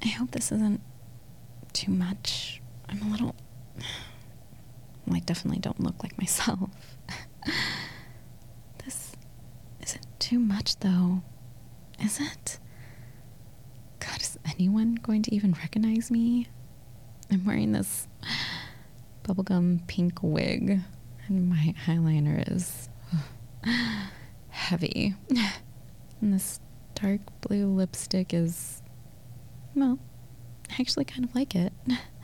I hope this isn't too much. I'm a little... Well, I definitely don't look like myself. This isn't too much, though. Is it? God, is anyone going to even recognize me? I'm wearing this bubblegum pink wig, and my eyeliner is heavy. And this dark blue lipstick is, well, I actually kind of like it.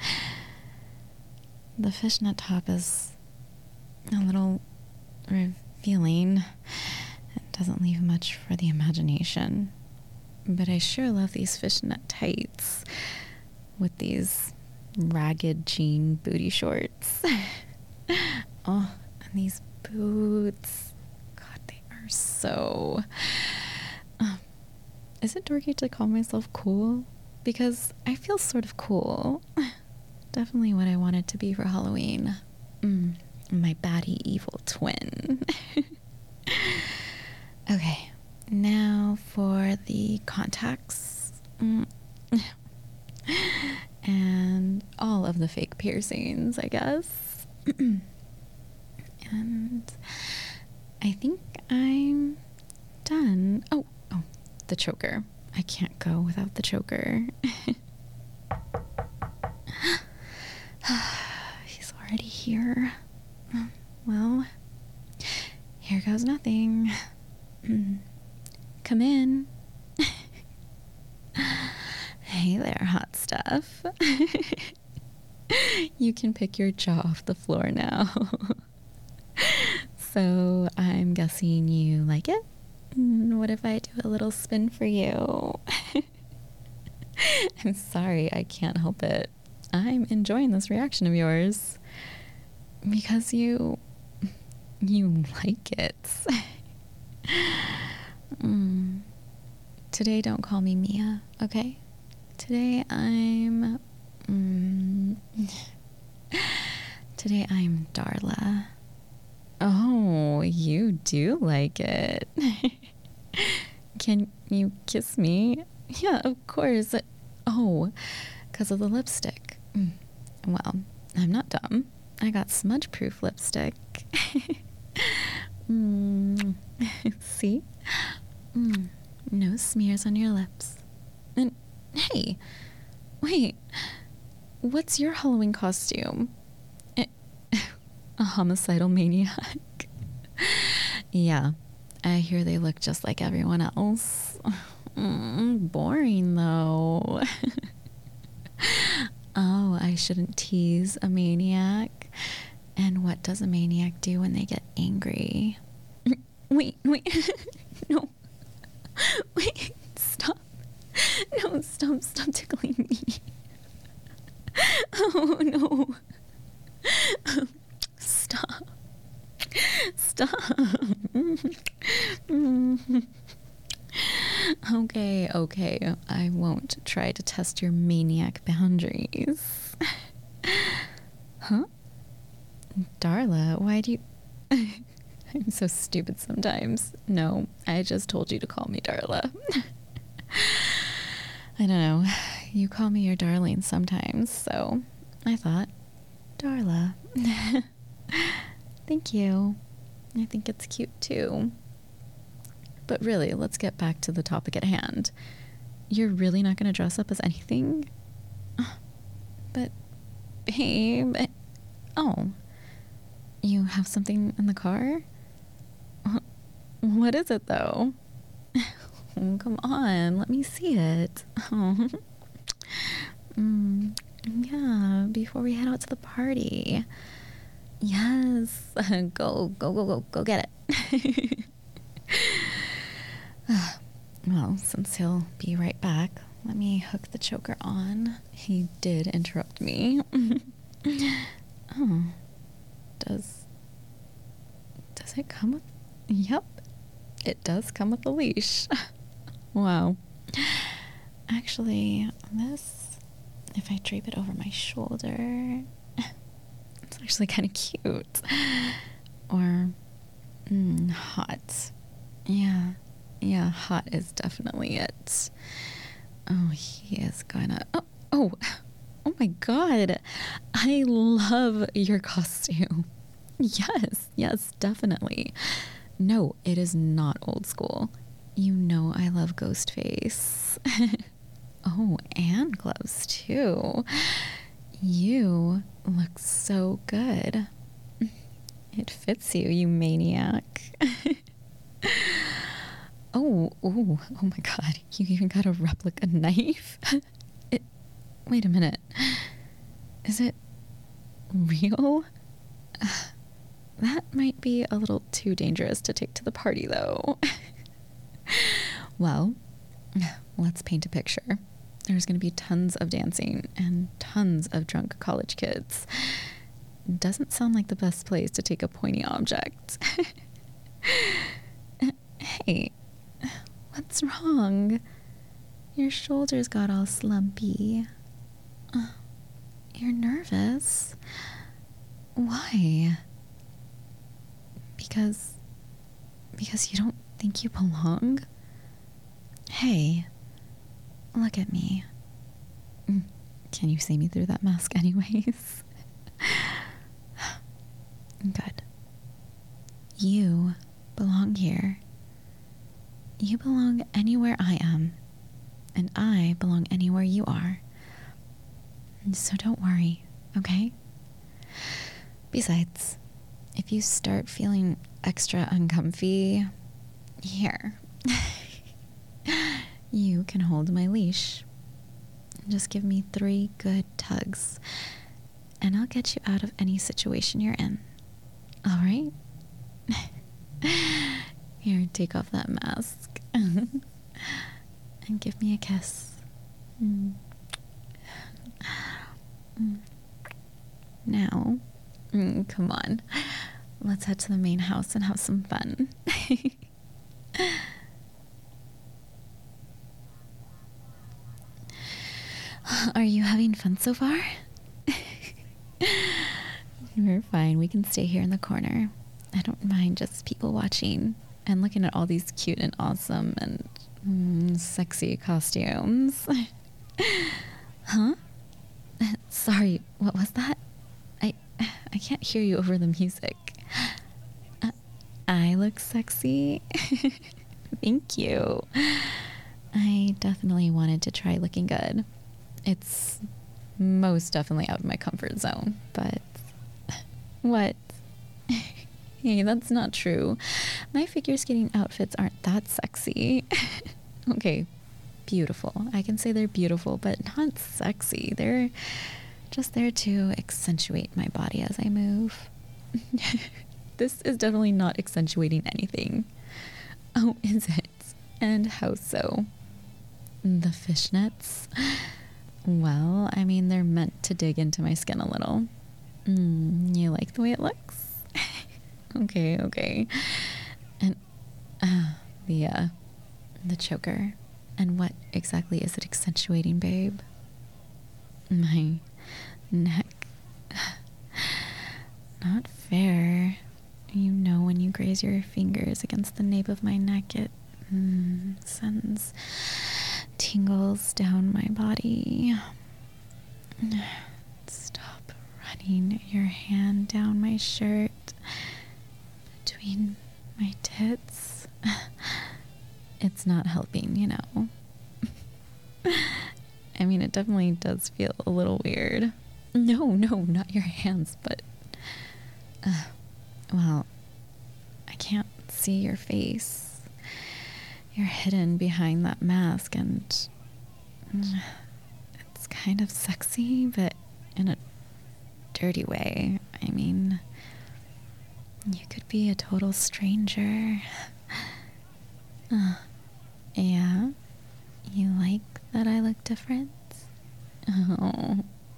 The fishnet top is a little revealing. It doesn't leave much for the imagination. But I sure love these fishnet tights with these ragged jean booty shorts. Oh, and these boots. God, they are so... is it dorky to call myself cool? Because I feel sort of cool. Definitely what I wanted to be for Halloween. My baddie evil twin. Okay, now for the contacts. And all of the fake piercings, I guess. And I think I'm done. Oh, the choker. I can't go without the choker. He's already here. Well, here goes nothing. Come in. Hey there, hot stuff. You can pick your jaw off the floor now. So I'm guessing you like it? What if I do a little spin for you? I'm sorry, I can't help it. I'm enjoying this reaction of yours. Because you like it. Today, don't call me Mia, okay? Today I'm Darla. Oh, you do like it. Can you kiss me? Yeah, of course. Oh, because of the lipstick. Well, I'm not dumb. I got smudge-proof lipstick. See? No smears on your lips. And hey, wait. What's your Halloween costume? A homicidal maniac? Yeah, I hear they look just like everyone else. Boring, though. Oh, I shouldn't tease a maniac. And what does a maniac do when they get angry? Wait. No. Wait, stop. No, stop tickling me. Oh, no. Stop. Okay. I won't try to test your maniac boundaries. Huh? Darla, why do you... I'm so stupid sometimes. No, I just told you to call me Darla. I don't know. You call me your darling sometimes, so I thought, Darla. Thank you. I think it's cute too. But really, let's get back to the topic at hand. You're really not going to dress up as anything? But, babe... Oh. You have something in the car? What is it, though? Oh, come on, let me see it. Oh. Yeah, before we head out to the party. Yes, go get it. Well, since he'll be right back, let me hook the choker on. He did interrupt me. Oh, does it come with... Yep, it does come with a leash. Wow. Actually, this, if I drape it over my shoulder, it's actually kind of cute. Or, hot. Yeah, hot is definitely it. Oh, he is gonna. Oh, oh my God. I love your costume. Yes, definitely. No, it is not old school. You know I love Ghostface. Oh, and gloves too. You look so good. It fits you, you maniac. Oh my God. You even got a replica knife? Wait a minute. Is it real? That might be a little too dangerous to take to the party, though. Well, let's paint a picture. There's going to be tons of dancing and tons of drunk college kids. Doesn't sound like the best place to take a pointy object. Hey, what's wrong? Your shoulders got all slumpy. You're nervous. Why? Because you don't think you belong? Hey, look at me. Can you see me through that mask anyways? Good. You belong here. You belong anywhere I am, and I belong anywhere you are. So don't worry, okay? Besides, if you start feeling extra uncomfy, here. You can hold my leash. Just give me 3 good tugs, and I'll get you out of any situation you're in. All right? Here, take off that mask. And give me a kiss. Now, come on. Let's head to the main house and have some fun. Are you having fun so far? We're fine. We can stay here in the corner. I don't mind just people watching and looking at all these cute and awesome and sexy costumes. Huh? Sorry, what was that? I can't hear you over the music. I look sexy? Thank you. I definitely wanted to try looking good. It's most definitely out of my comfort zone, but what? Hey, that's not true. My figure skating outfits aren't that sexy. Okay, beautiful. I can say they're beautiful, but not sexy. They're just there to accentuate my body as I move. This is definitely not accentuating anything. Oh, is it? And how so? The fishnets? Well, I mean, they're meant to dig into my skin a little. You like the way it looks? Okay. And the choker. And what exactly is it accentuating, babe? My neck. Not fair. You know, when you graze your fingers against the nape of my neck, it sends tingles down my body. Stop running your hand down my shirt between my tits. It's not helping, you know. I mean, it definitely does feel a little weird. No, not your hands, but well, I can't see your face. You're hidden behind that mask, and it's kind of sexy, but in a dirty way. I mean, you could be a total stranger. Yeah? You like that I look different? Oh,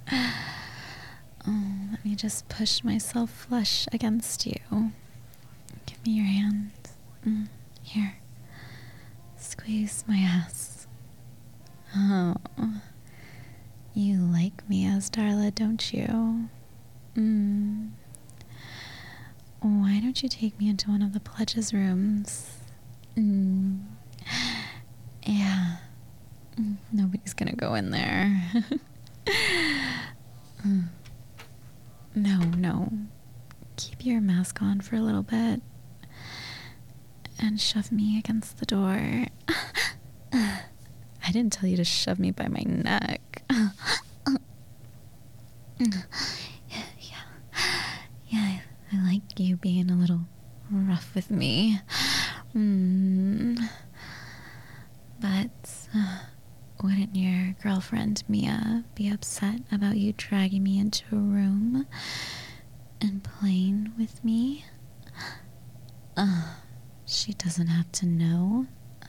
let me just push myself flush against you. Give me your hand. Here. Squeeze my ass. Oh, you like me as Darla, don't you? Why don't you take me into one of the pledges rooms? Yeah. No Nobody's gonna go in there. No. Keep your mask on for a little bit. And shove me against the door. I didn't tell you to shove me by my neck. Yeah, I like you being a little rough with me. But wouldn't your girlfriend Mia be upset about you dragging me into a room and playing with me? She doesn't have to know.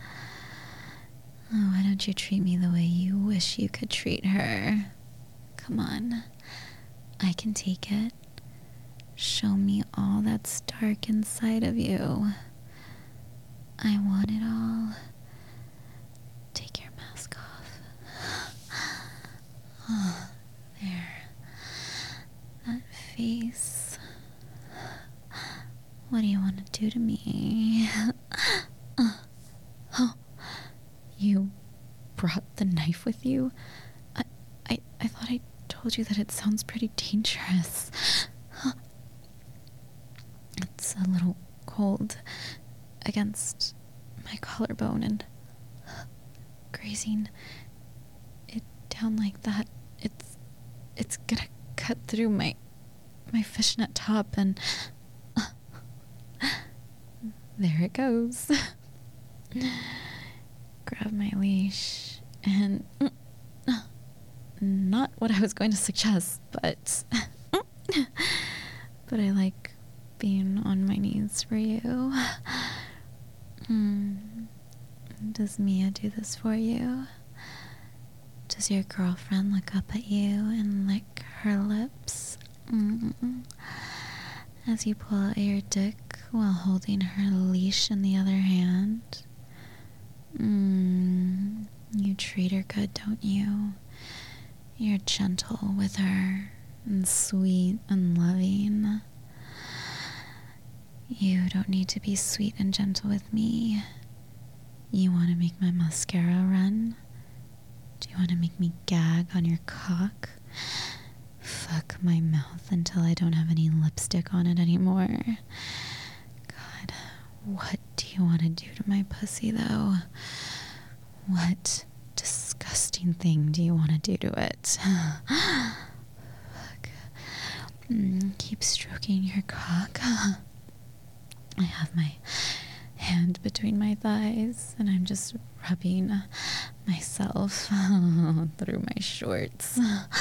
Why don't you treat me the way you wish you could treat her? Come on, I can take it. Show me all that's dark inside of you. I want it all. Take your mask off. Oh, there. That face. What do you want to do to me? You brought the knife with you? I thought I told you that it sounds pretty dangerous. It's a little cold against my collarbone, and grazing it down like that, it's gonna cut through my fishnet top, and there it goes. Grab my leash, and not what I was going to suggest, but I like being on my knees for you. Does Mia do this for you? Does your girlfriend look up at you and lick her lips? As you pull out your dick while holding her leash in the other hand? You treat her good, don't you? You're gentle with her and sweet and loving. You don't need to be sweet and gentle with me. You want to make my mascara run? Do you want to make me gag on your cock? Fuck my mouth until I don't have any lipstick on it anymore. God, what do you want to do to my pussy, though? What disgusting thing do you want to do to it? Fuck. Keep stroking your cock. I have my hand between my thighs, and I'm just rubbing myself through my shorts.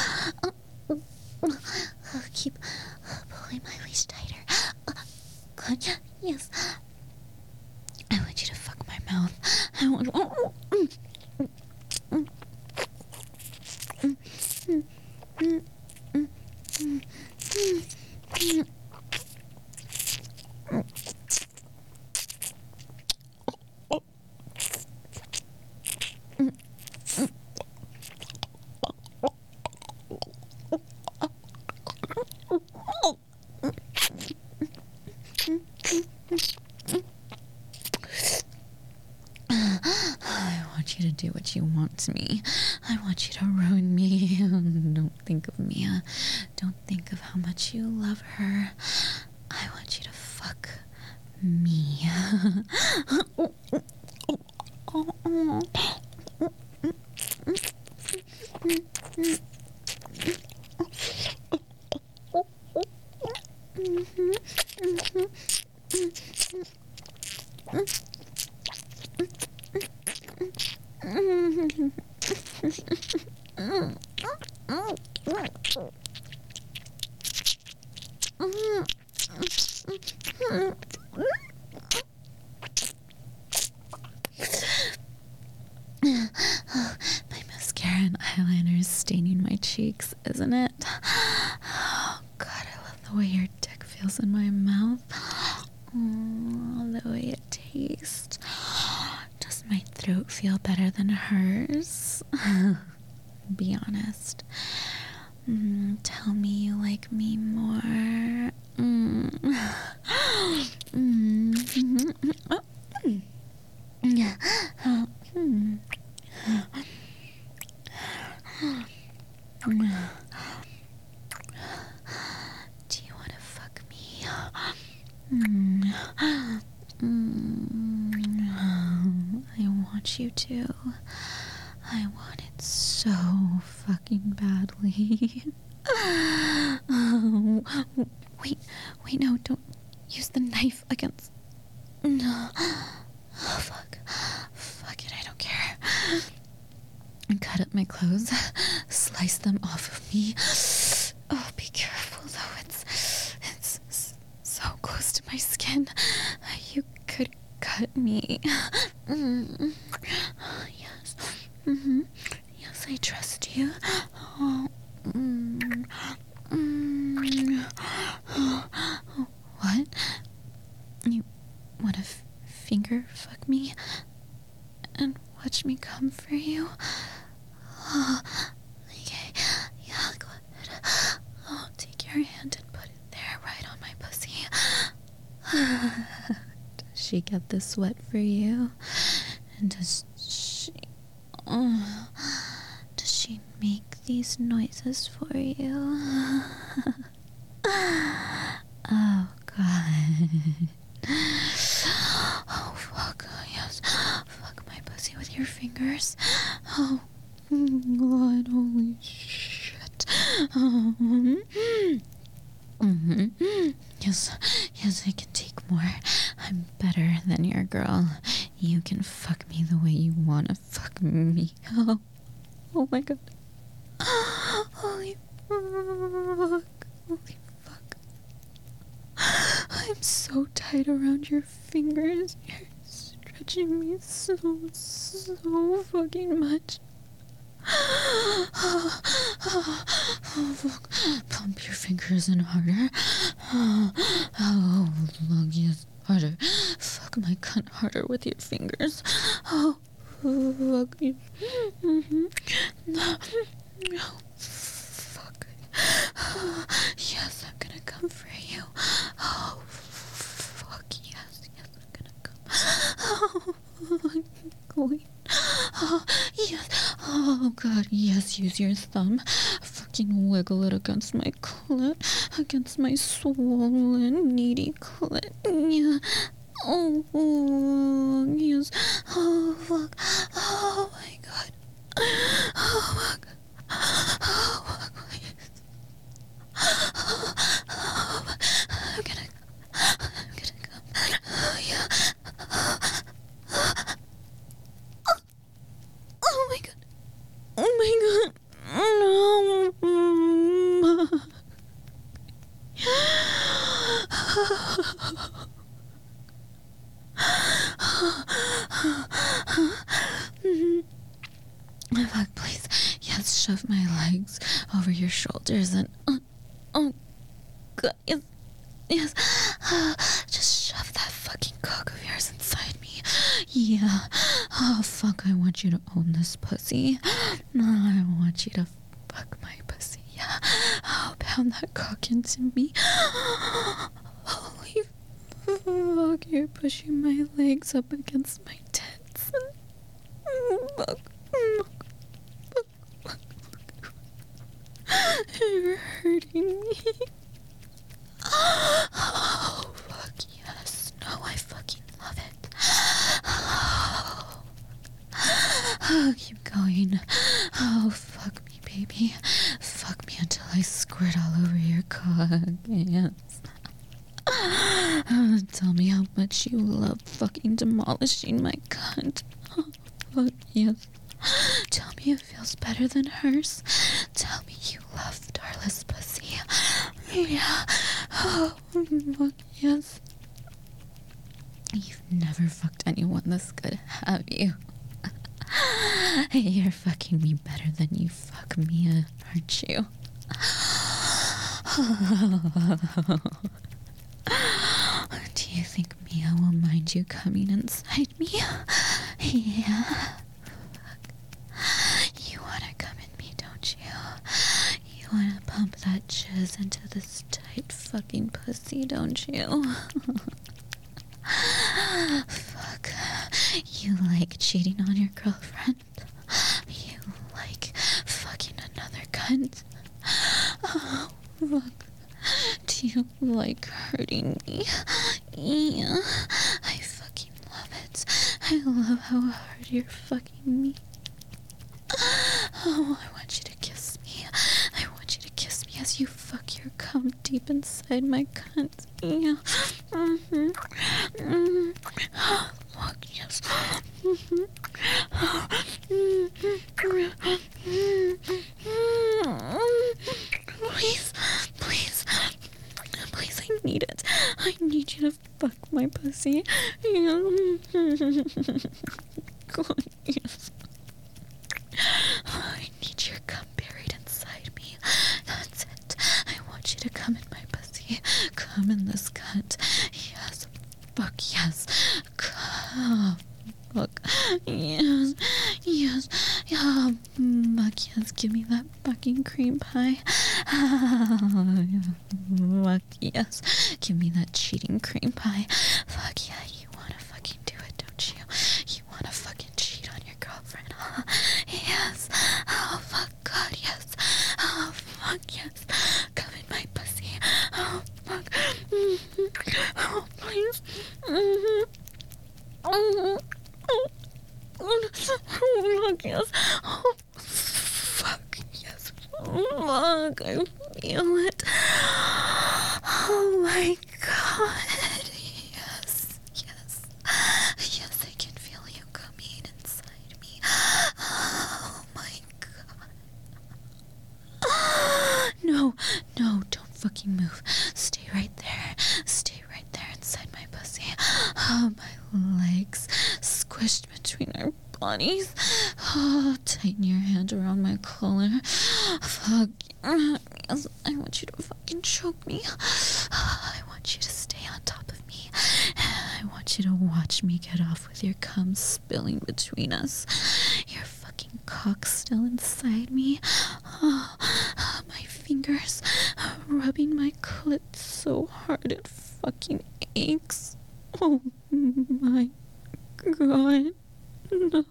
Keep pulling my leash tighter. Good. Yes. I want you to fuck my mouth. I want. You to do what you want to me. I want you to ruin me. Don't think of Mia. Don't think of how much you love her. I want you to fuck me. My mascara and eyeliner is staining my cheeks, isn't it? Oh, God, I love the way your dick feels in my mouth. Oh, the way it tastes. Does my throat feel better than hers? Be honest. Tell me you like me more. Do you want to fuck me? Mm. I want you to. I want it so fucking badly. Wait, no, don't use the knife against... No. Oh, fuck it, I don't care. Cut up my clothes, slice them off of me. Oh, be careful though, it's so close to my skin. You could cut me. Yes. Yes, I trust you. Oh. What? You want to finger fuck me and watch me come for you? Oh, okay, yeah, go ahead. Oh, take your hand and put it there, right on my pussy. Does she get this wet for you? And does she make these noises for you? Oh, God. Oh, fuck, yes. Fuck my pussy with your fingers. Oh, God, holy shit. Yes, I can take more. I'm better than your girl. You can fuck me the way you want to fuck me. Oh my God. Holy fuck. Holy fuck. I'm so tight around your fingers. You're stretching me so fucking much. Oh, fuck. Pump your fingers in harder. Oh, look, yes, harder. Fuck my cunt harder with your fingers. Oh, fuck you. Oh, fuck. Yes, I'm gonna come for you. Oh, fuck, yes, I'm gonna come. Oh, I'm going. Oh, yes. Oh, God, yes, use your thumb. Fucking wiggle it against my clit. Against my swollen, needy clit. Yeah. Oh, yes. Oh, fuck. Oh, my God. Oh, fuck. Oh, fuck, please. Oh, fuck. I'm gonna come. Oh, yeah. Oh, my God. Oh, my God. No. Fuck, please. Yes, shove my legs over your shoulders and... oh, God. Yes. Just shove that fucking cock of yours inside me. Yeah. Oh, fuck, I want you to own this pussy. I want you to fuck my pussy. Yeah. Oh, pound that cock into me. Holy fuck, you're pushing my legs up against my tits. Fuck. You're hurting me. Oh, fuck yes. No, I fucking love it. Oh, keep going. Oh, fuck me, baby. Fuck me until I squirt all over your cock. Yes. Tell me how much you love fucking demolishing my cunt. Oh, fuck yes. Tell me it feels better than hers. Tell me you love Darla's pussy. Yeah. Oh, fuck yes. You've never fucked anyone this good, have you? You're fucking me better than you fuck Mia, aren't you? Do you think Mia will mind you coming inside me? Yeah. You wanna come in me, don't you? You wanna pump that jizz into this tight fucking pussy, don't you? Fuck. You like cheating on your girlfriend? You like fucking another cunt? You like hurting me. Yeah. I fucking love it. I love how hard you're fucking me. Oh, I want you to kiss me. I want you to kiss me as you fuck your cum deep inside my cunt. Yeah. Mm-hmm. Mm-hmm. Fuck yes. Mm-hmm. Please, please, please, I need it. I need you to fuck my pussy. God, yes. I need your cum buried inside me. That's it. I want you to come in my pussy. Come in this cunt. Yes. Fuck yes. Come. Fuck. Yes. Yes. Yeah. Fuck yes. Give me that fucking cream pie. Fuck yes. Give me that cheating cream pie. Fuck yeah. You wanna fucking do it, don't you? You wanna fucking cheat on your girlfriend, huh? Yes. Oh, fuck God, yes. Oh, fuck yes. Come in my pussy. Oh, fuck. Mm-hmm. Oh, please. Mm-hmm. Oh, fuck yes. Oh, fuck yes. Fuck, I feel it. Oh my God. Yes, yes. Yes, I can feel you coming inside me. Oh my God. No, no, don't fucking move. Stay right there. Stay right there inside my pussy. Oh, my legs squished between our bodies. Oh, tighten your hand around my collar. Fuck. Yes, I want you to fucking choke me. I want you to stay on top of me. I want you to watch me get off with your cum spilling between us. Your fucking cock still inside me. Oh, my fingers rubbing my clit so hard it fucking aches. Oh my God. No.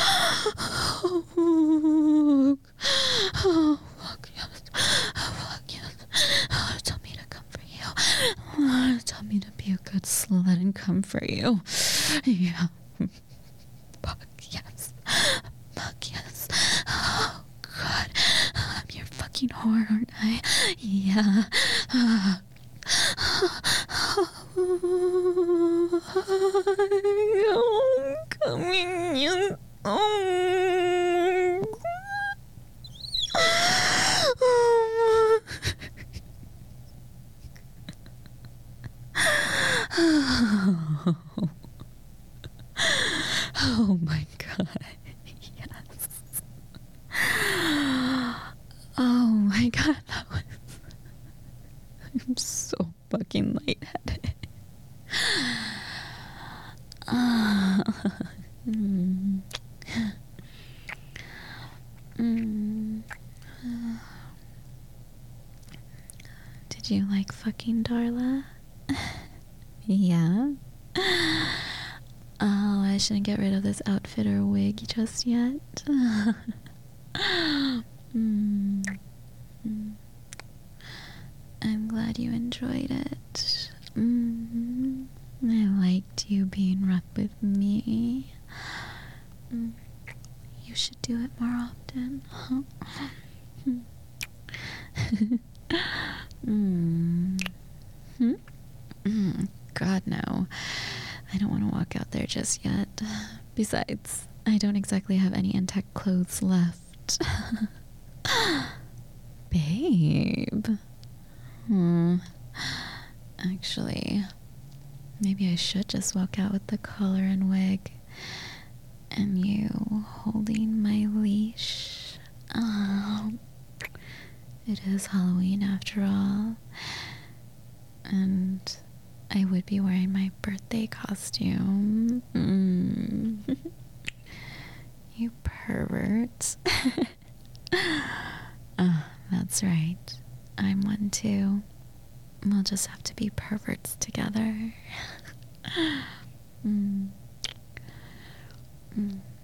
Oh, fuck yes. Fuck yes. Tell me to come for you. Tell me to be a good slut and come for you. Yeah. Fuck yes. Fuck yes. Oh, God. I'm your fucking whore, aren't I? Yeah. I'm coming in. Oh. Oh my God. Yes. Oh my God. That was... I'm so fucking lightheaded. Did you like fucking Darla? Yeah. Oh, I shouldn't get rid of this outfit or wig just yet. I'm glad you enjoyed it. I liked you being rough with me. You should do it more often. God, no. I don't want to walk out there just yet. Besides, I don't exactly have any intact clothes left. Babe. Actually, maybe I should just walk out with the collar and wig. And you holding my leash. It is Halloween after all. And I would be wearing my birthday costume. You pervert. That's right. I'm one too. We'll just have to be perverts together.